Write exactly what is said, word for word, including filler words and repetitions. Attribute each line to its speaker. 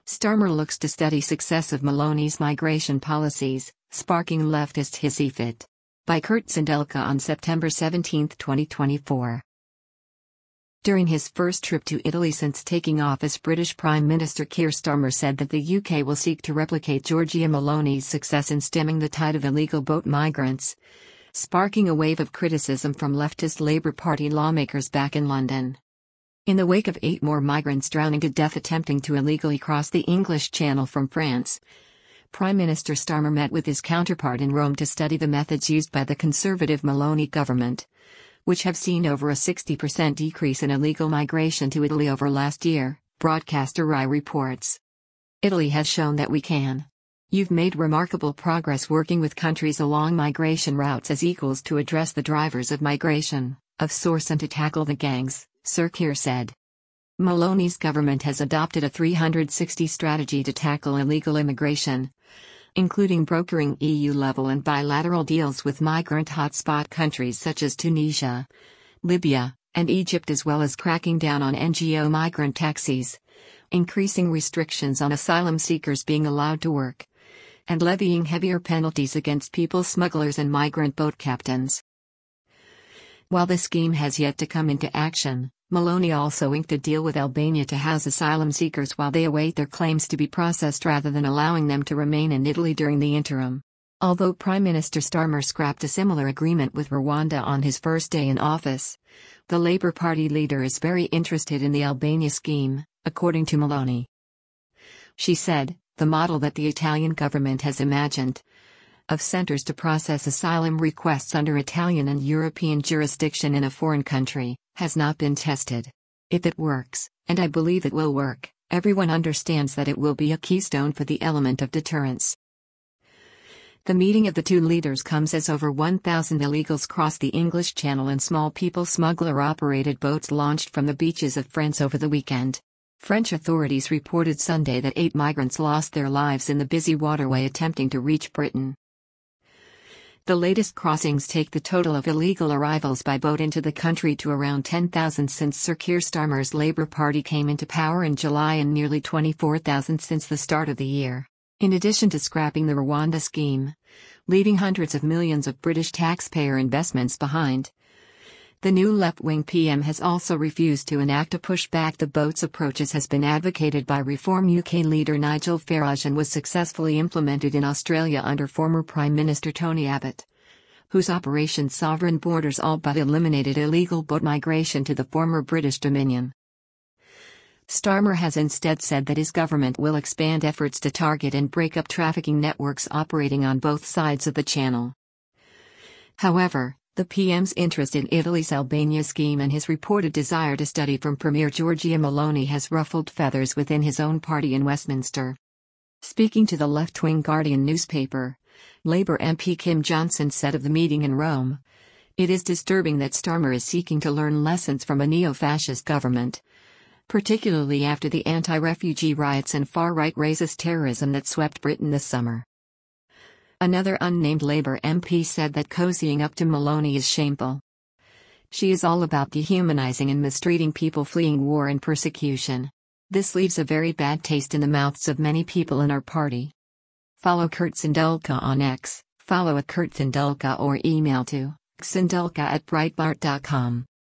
Speaker 1: Starmer looks to steady success of Maloney's migration policies, sparking leftist hissy fit. By Kurt Sindelka on September seventeenth, twenty twenty-four. During his first trip to Italy since taking office, British Prime Minister Keir Starmer said that the U K will seek to replicate Giorgia Meloni's success in stemming the tide of illegal boat migrants, sparking a wave of criticism from leftist Labour Party lawmakers back in London. In the wake of eight more migrants drowning to death attempting to illegally cross the English Channel from France, Prime Minister Starmer met with his counterpart in Rome to study the methods used by the Conservative Meloni government, which have seen over a sixty percent decrease in illegal migration to Italy over last year, broadcaster Rai reports. Italy has shown that we can. You've made remarkable progress working with countries along migration routes as equals to address the drivers of migration, of source and to tackle the gangs, Sir Keir said. Meloni's government has adopted a three sixty strategy to tackle illegal immigration, including brokering E U-level and bilateral deals with migrant hotspot countries such as Tunisia, Libya, and Egypt, as well as cracking down on N G O migrant taxis, increasing restrictions on asylum seekers being allowed to work, and levying heavier penalties against people smugglers and migrant boat captains. While the scheme has yet to come into action, Meloni also inked a deal with Albania to house asylum seekers while they await their claims to be processed rather than allowing them to remain in Italy during the interim. Although Prime Minister Starmer scrapped a similar agreement with Rwanda on his first day in office, the Labour Party leader is very interested in the Albania scheme, according to Meloni. She said, the model that the Italian government has imagined, of centers to process asylum requests under Italian and European jurisdiction in a foreign country, has not been tested. If it works, and I believe it will work, everyone understands that it will be a keystone for the element of deterrence. The meeting of the two leaders comes as over one thousand illegals crossed the English Channel in small people smuggler-operated boats launched from the beaches of France over the weekend. French authorities reported Sunday that eight migrants lost their lives in the busy waterway attempting to reach Britain. The latest crossings take the total of illegal arrivals by boat into the country to around ten thousand since Sir Keir Starmer's Labour Party came into power in July and nearly twenty-four thousand since the start of the year. In addition to scrapping the Rwanda scheme, leaving hundreds of millions of British taxpayer investments behind, the new left-wing P M has also refused to enact a push-back the boats approach as has been advocated by Reform U K leader Nigel Farage and was successfully implemented in Australia under former Prime Minister Tony Abbott, whose Operation Sovereign Borders all but eliminated illegal boat migration to the former British Dominion. Starmer has instead said that his government will expand efforts to target and break up trafficking networks operating on both sides of the channel. However, the P M's interest in Italy's Albania scheme and his reported desire to study from Premier Giorgia Meloni has ruffled feathers within his own party in Westminster. Speaking to the left-wing Guardian newspaper, Labour M P Kim Johnson said of the meeting in Rome, "It is disturbing that Starmer is seeking to learn lessons from a neo-fascist government, particularly after the anti-refugee riots and far-right racist terrorism that swept Britain this summer." Another unnamed Labour M P said that cozying up to Meloni is shameful. She is all about dehumanizing and mistreating people fleeing war and persecution. This leaves a very bad taste in the mouths of many people in our party. Follow Kurt Sindelka on X, follow at Kurt Sindelka or email to sindelka at breitbart dot com.